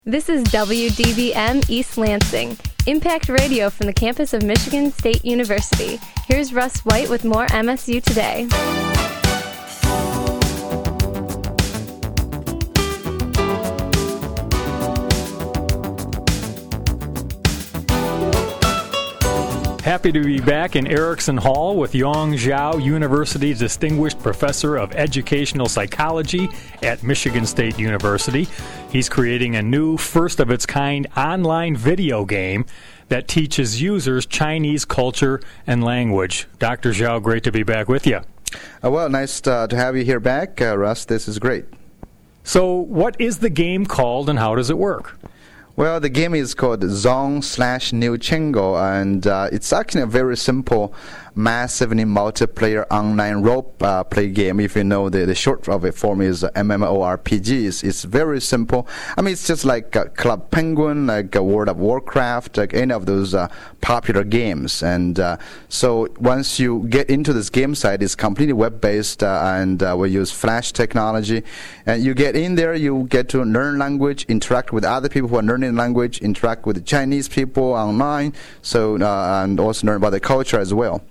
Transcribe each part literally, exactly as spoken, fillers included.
This is W D B M East Lansing, Impact Radio from the campus of Michigan State University. Here's Russ White with more M S U Today. Happy to be back in Erickson Hall with Yong Zhao, University's Distinguished Professor of Educational Psychology at Michigan State University. He's creating a new, first-of-its-kind online video game that teaches users Chinese culture and language. Doctor Zhao, great to be back with you. Uh, well, nice uh, to have you here back, uh, Russ. This is great. So what is the game called and how does it work? Well, the game is called Zong slash New Chingo, and uh, it's actually a very simple, massively multiplayer online role uh, play game. If you know the, the short of it form is MMORPGs. It's very simple. I mean, it's just like uh, Club Penguin, like uh, World of Warcraft, like any of those uh, popular games. And uh, so once you get into this game site, it's completely web-based, uh, and uh, we use Flash technology. And you get in there, you get to learn language, interact with other people who are learning language, interact with Chinese people online, so uh, and also learn about the culture as well.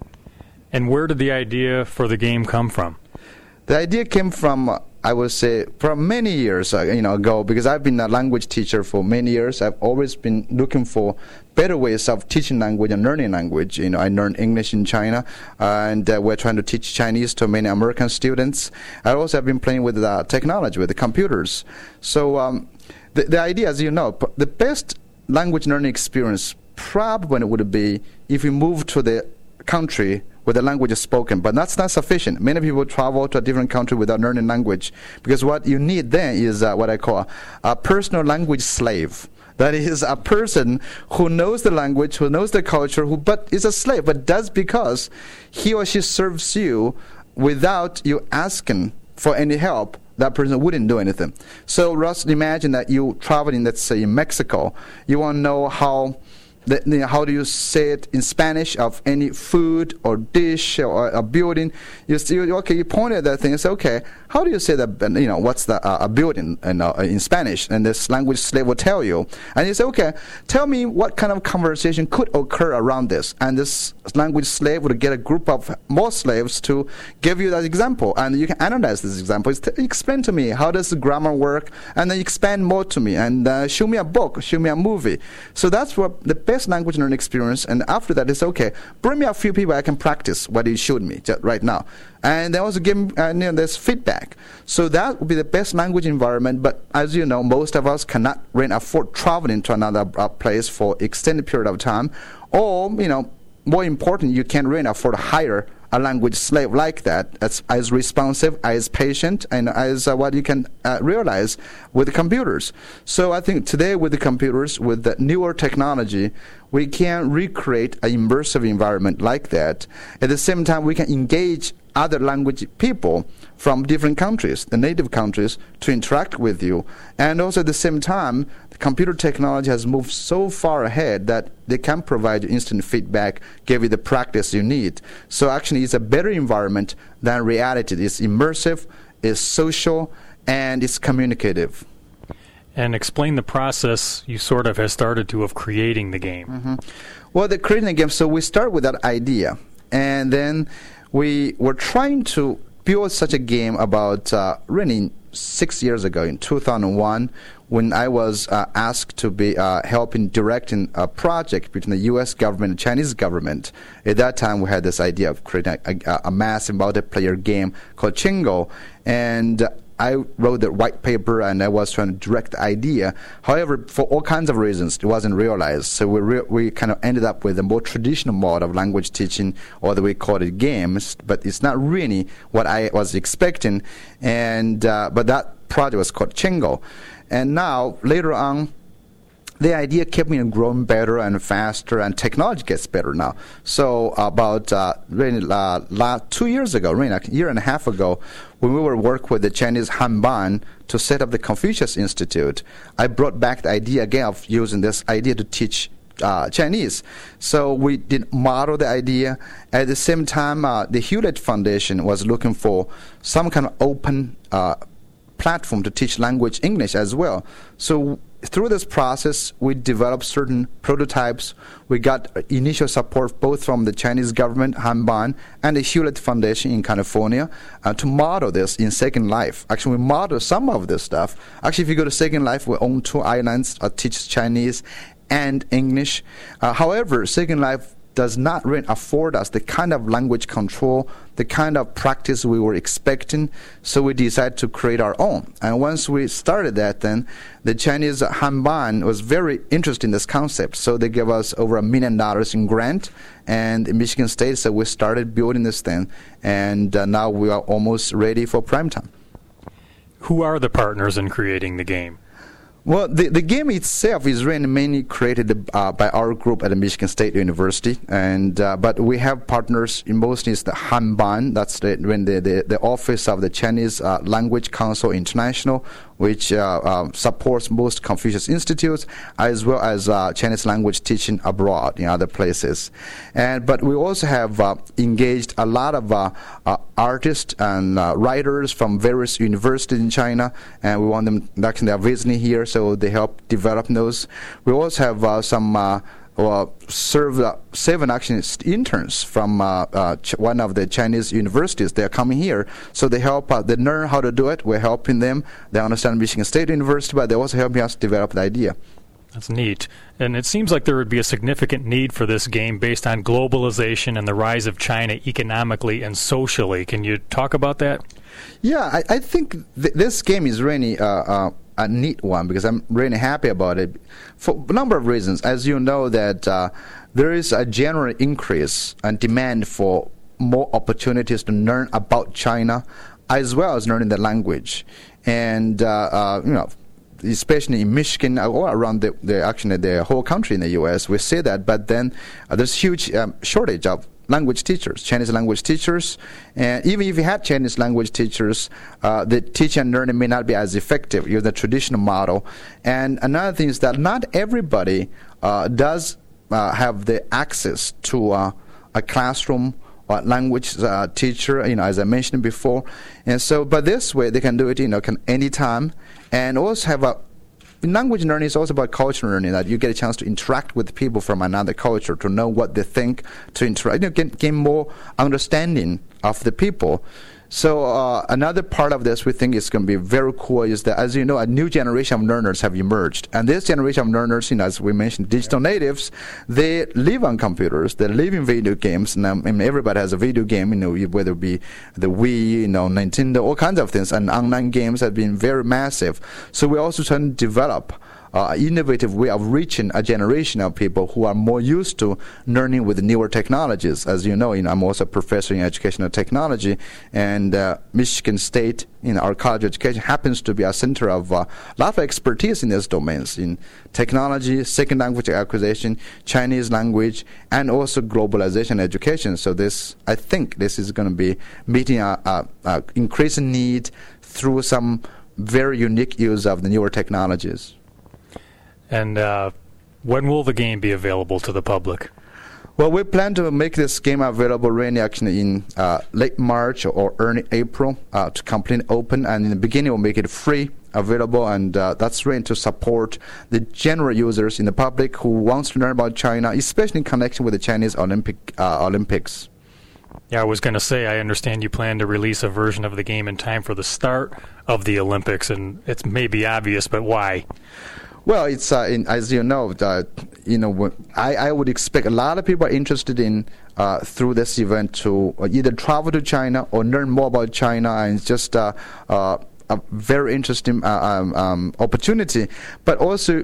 And where did the idea for the game come from? The idea came from, uh, I would say, from many years uh, you know, ago, because I've been a language teacher for many years. I've always been looking for better ways of teaching language and learning language. You know, I learned English in China, uh, and uh, we're trying to teach Chinese to many American students. I also have been playing with uh, technology, with the computers. So um, the, the idea, as you know, the best language learning experience probably would be if you move to the country where the language is spoken, but that's not sufficient. Many people travel to a different country without learning language, because what you need then is uh, what I call a personal language slave. That is a person who knows the language, who knows the culture, who but is a slave, but does because he or she serves you without you asking for any help. That person wouldn't do anything. So, Russ, imagine that you traveling, let's say, in Mexico. You want to know how The, you know, how do you say it in Spanish of any food or dish or a building? You see, okay, you point at that thing and say, okay, how do you say that? You know, what's the uh, a building in, uh, in Spanish? And this language slave will tell you. And you say, okay, tell me what kind of conversation could occur around this. And this language slave would get a group of more slaves to give you that example. And you can analyze this example. It's t- explain to me how does the grammar work, and then expand more to me and uh, show me a book, show me a movie. So that's what the best language learning experience, and after that it's okay, bring me a few people I can practice what you showed me just right now, and then also give me uh, you know, this feedback. So that would be the best language environment. But as you know, most of us cannot really afford traveling to another uh, place for extended period of time, or you know, more important, you can't really afford to hire a language slave like that, as, as responsive, as patient, and as uh, what you can uh, realize with the computers. So I think today with the computers, with the newer technology, we can recreate an immersive environment like that. At the same time, we can engage other language people from different countries, the native countries, to interact with you. And also at the same time, the computer technology has moved so far ahead that they can provide you instant feedback, give you the practice you need. So actually it's a better environment than reality. It's immersive, it's social, and it's communicative. And explain the process you sort of have started to of creating the game. Mm-hmm. Well, the creating the game, so we start with that idea, and then we were trying to build such a game about uh, really six years ago in two thousand one, when I was uh, asked to be uh, helping directing a project between the U S government and Chinese government. At that time, we had this idea of creating a, a, a massive multiplayer game called Chingo, and I wrote the white paper and I was trying to direct the idea. However, for all kinds of reasons, it wasn't realized. So we re- we kind of ended up with a more traditional mode of language teaching, or that we called it games, but it's not really what I was expecting. And uh, but that project was called Chingo. And now, later on, the idea kept me growing better and faster, and technology gets better now. So about uh, really, uh, la- two years ago, really a year and a half ago, when we were working with the Chinese Hanban to set up the Confucius Institute, I brought back the idea again of using this idea to teach uh, Chinese. So we did model the idea. At the same time, uh, the Hewlett Foundation was looking for some kind of open uh, platform to teach language English as well. So through this process, we developed certain prototypes. We got initial support both from the Chinese government, Hanban, and the Hewlett Foundation in California uh, to model this in Second Life. Actually, we model some of this stuff. Actually, if you go to Second Life, we own two islands, uh, teach Chinese and English. Uh, however, Second Life does not really afford us the kind of language control, the kind of practice we were expecting, so we decided to create our own. And once we started that, then the Chinese Hanban was very interested in this concept, so they gave us over a million dollars in grant, and in Michigan State, so we started building this thing, and uh, now we are almost ready for prime time. Who are the partners in creating the game? Well, the, the game itself is really mainly created uh, by our group at the Michigan State University, and uh, but we have partners in mostly is the Hanban, that's the, when the, the, the office of the Chinese uh, Language Council International, which uh, uh, supports most Confucius Institutes, as well as uh, Chinese language teaching abroad in other places. And but we also have uh, engaged a lot of uh, uh, artists and uh, writers from various universities in China, and we want them, actually they are visiting here, so they help develop those. We also have uh, some uh, well, serve uh, seven actually interns from uh, uh, ch- one of the Chinese universities. They are coming here, so they help. Uh, they learn how to do it. We're helping them. They understand Michigan State University, but they're also helping us develop the idea. That's neat. And it seems like there would be a significant need for this game based on globalization and the rise of China economically and socially. Can you talk about that? Yeah, I, I think th- this game is really uh, uh, a neat one because I'm really happy about it for a number of reasons. As you know, that uh, there is a general increase and demand for more opportunities to learn about China, as well as learning the language, and uh, uh, you know. Especially in Michigan or around the, the actually the whole country in the U S, we see that. But then uh, there's huge um, shortage of language teachers, Chinese language teachers, and even if you had Chinese language teachers, uh, the teaching and learning may not be as effective using the traditional model. And another thing is that not everybody uh, does uh, have the access to uh, a classroom or language uh, teacher, you know, as I mentioned before. And so, but this way they can do it, you know, can anytime, and also have a language learning is also about culture learning, that you get a chance to interact with people from another culture, to know what they think, to interact, you know, get, gain more understanding of the people. So uh, another part of this we think is going to be very cool is that, as you know, a new generation of learners have emerged. And this generation of learners, you know, as we mentioned, digital natives, they live on computers, they live in video games. And um, I mean, everybody has a video game, you know, whether it be the Wii, you know, Nintendo, all kinds of things. And online games have been very massive. So we're also trying to develop Uh, innovative way of reaching a generation of people who are more used to learning with newer technologies. As you know, you know I'm also a professor in educational technology, and uh, Michigan State, in our college of education, happens to be a center of uh, a lot of expertise in these domains, in technology, second language acquisition, Chinese language, and also globalization education. So this, I think this is going to be meeting a, a, a increasing need through some very unique use of the newer technologies. And uh, when will the game be available to the public? Well, we plan to make this game available really actually in uh, late March or early April uh, to completely open. And in the beginning, we'll make it free available, and uh, that's really to support the general users in the public who wants to learn about China, especially in connection with the Chinese Olympic uh, Olympics. Yeah, I was going to say, I understand you plan to release a version of the game in time for the start of the Olympics, and it's maybe obvious, but why? Well, it's uh, in, as you know, uh, you know, I, I would expect a lot of people are interested in uh, through this event to either travel to China or learn more about China, and it's just uh, uh, a very interesting uh, um, um, opportunity. But also,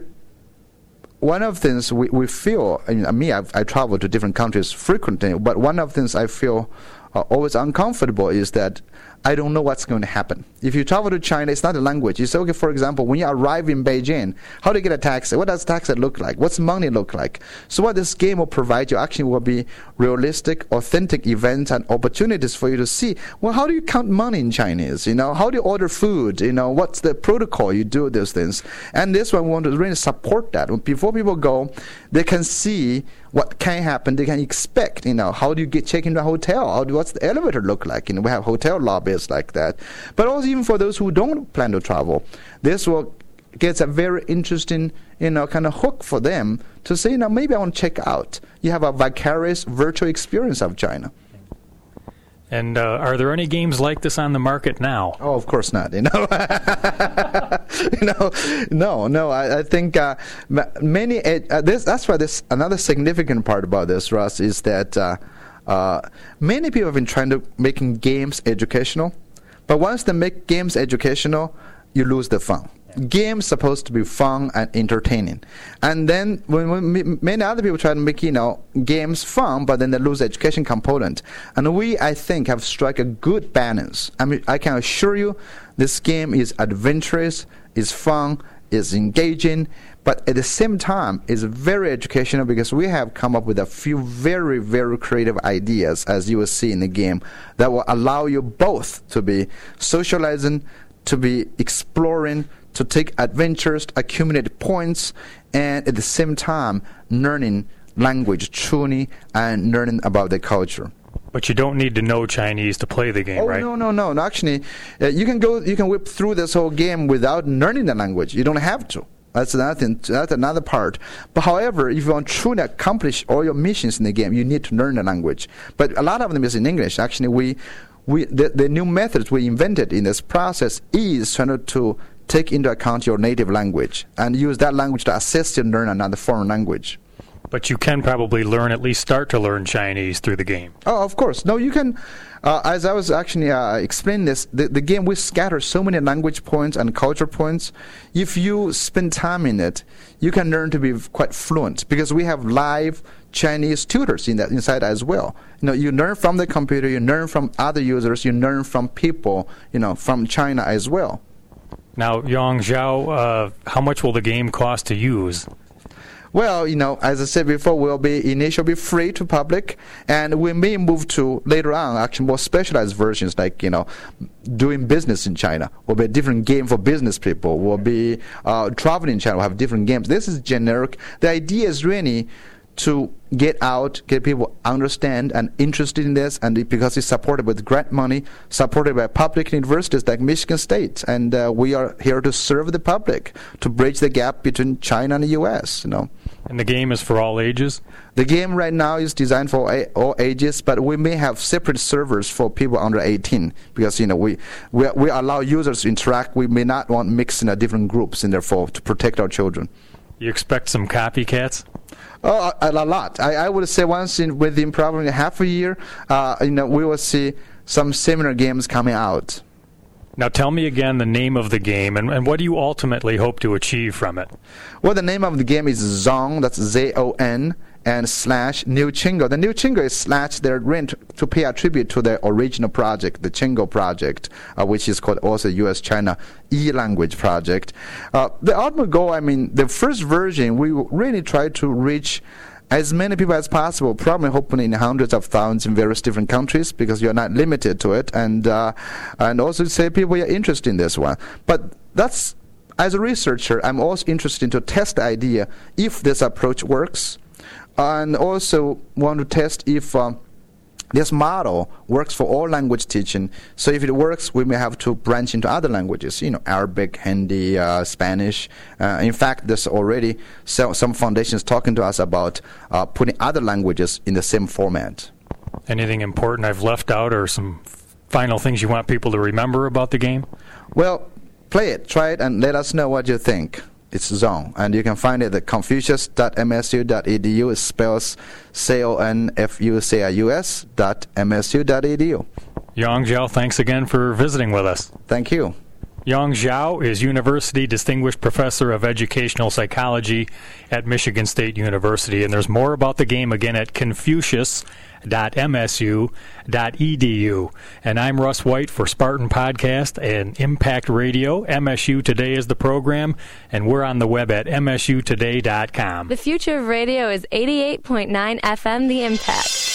one of the things we, we feel, I mean, me, I've, I travel to different countries frequently, but one of the things I feel uh, always uncomfortable is that I don't know what's going to happen. If you travel to China, it's not a language. You say, okay, for example, when you arrive in Beijing, how do you get a taxi? What does taxi look like? What's money look like? So what this game will provide you actually will be realistic, authentic events and opportunities for you to see, well, how do you count money in Chinese? You know, how do you order food? You know, what's the protocol you do those things? And this one we want to really support that. Before people go, they can see what can happen. They can expect, you know, how do you get check into a hotel? How do, what's the elevator look like? You know, we have hotel lobbies like that. But also even for those who don't plan to travel, this will gets a very interesting, you know, kind of hook for them to say, you know, maybe I want to check out. You have a vicarious virtual experience of China. And uh, are there any games like this on the market now? Oh, of course not. You know, you know, no, no. I, I think uh, many. Uh, this, that's why this another significant part about this, Russ, is that uh, uh, many people have been trying to making games educational, but once they make games educational, you lose the fun. Games supposed to be fun and entertaining, and then when, when many other people try to make, you know, games fun, but then they lose the education component. And we, I think, have struck a good balance. I mean, I can assure you, this game is adventurous, is fun, is engaging, but at the same time is very educational because we have come up with a few very, very creative ideas, as you will see in the game, that will allow you both to be socializing, to be exploring, to take adventures, accumulate points, and at the same time learning language truly and learning about the culture. But you don't need to know Chinese to play the game, oh, right? No, no, no. no actually, uh, you can go, you can whip through this whole game without learning the language. You don't have to. That's another thing, that's another part. But however, if you want to truly accomplish all your missions in the game, you need to learn the language. But a lot of them is in English. Actually, we, we the, the new methods we invented in this process is trying to, to take into account your native language and use that language to assist you learn another foreign language. But you can probably learn, at least start to learn Chinese through the game. Oh, of course. No, you can. Uh, as I was actually uh, explaining this, the, the game, we scatter so many language points and culture points. If you spend time in it, you can learn to be quite fluent because we have live Chinese tutors in that inside as well. You know, you learn from the computer, you learn from other users, you learn from people, you know, from China as well. Now, Yong Zhao, uh, how much will the game cost to use? Well, you know, as I said before, will be initially be free to public, and we may move to later on actually more specialized versions, like, you know, doing business in China. Will be a different game for business people. Will be uh, traveling in China. Will have different games. This is generic. The idea is really to get out, get people understand and interested in this, and it, because it's supported with grant money, supported by public universities like Michigan State, and uh, we are here to serve the public, to bridge the gap between China and the U S. You know. And the game is for all ages? The game right now is designed for a- all ages, but we may have separate servers for people under eighteen because, you know, we we, we allow users to interact. We may not want mixing in different groups in there for to protect our children. You expect some copycats? Oh, a, a lot. I, I would say once in within probably half a year, uh, you know, we will see some similar games coming out. Now tell me again the name of the game, and, and what do you ultimately hope to achieve from it? Well, the name of the game is Zong, that's Z O N, and slash New Chingo. The New Chingo is slash their rent to pay a tribute to their original project, the Chingo project, uh, which is called also U S China E-language project. Uh, the ultimate goal, I mean, the first version, we really tried to reach as many people as possible, probably hopefully in hundreds of thousands in various different countries, because you're not limited to it, and uh, and also say people are interested in this one. But that's, as a researcher, I'm also interested to test the idea if this approach works, and also want to test if uh, this model works for all language teaching. So if it works, we may have to branch into other languages, you know, Arabic, Hindi, uh, Spanish. Uh, in fact, there's already so, some foundations talking to us about uh, putting other languages in the same format. Anything important I've left out, or some final things you want people to remember about the game? Well, play it, try it, and let us know what you think. It's Zong, and you can find it at confucius dot m s u dot e d u. It spells C O N F U C I U S dot M S U dot E D U. Yong Zhao, thanks again for visiting with us. Thank you. Yong Zhao is University Distinguished Professor of Educational Psychology at Michigan State University, and there's more about the game again at confucius dot m s u dot e d u. And I'm Russ White for Spartan Podcast and Impact Radio. M S U Today is the program, and we're on the web at m s u today dot com. The future of radio is eighty-eight point nine F M The Impact.